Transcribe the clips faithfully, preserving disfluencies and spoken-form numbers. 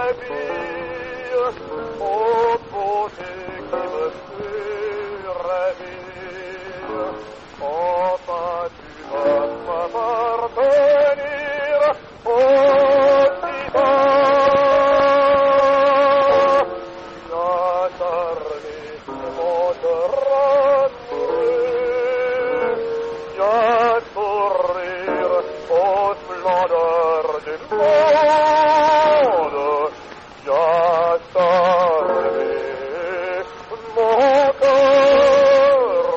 ravir, ô beauté qui me fait ravir, enfin tu vas m'appartenir, ô Tita. Tu as charmé mon cœur amoureux, tu as sourire aux splendeurs du monde, tu as charmé mon cœur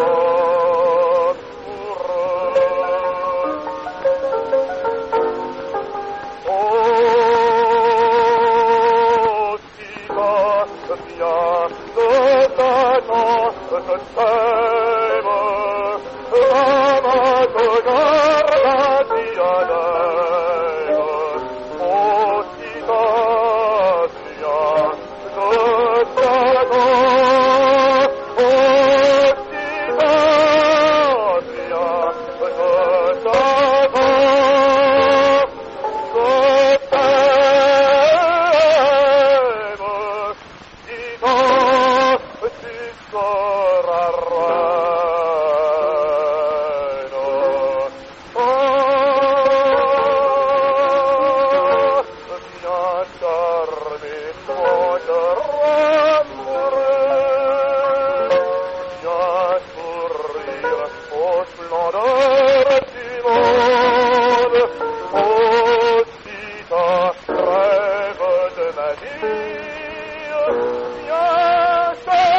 amoureux. Oh, Tita, viens de t'attendre, je t'aime, ama te garda diadème. Oh, Tita, viens de t'attendre, oh, Tita, viens de t'attendre. Je t'aime, Tita, tu seras reine. Oh, viens charmer mon cœur amoureux, viens sourire aux splendeurs du monde. Oh, Tita, rêve de ma vie, viens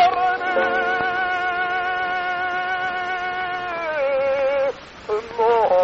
charmer mon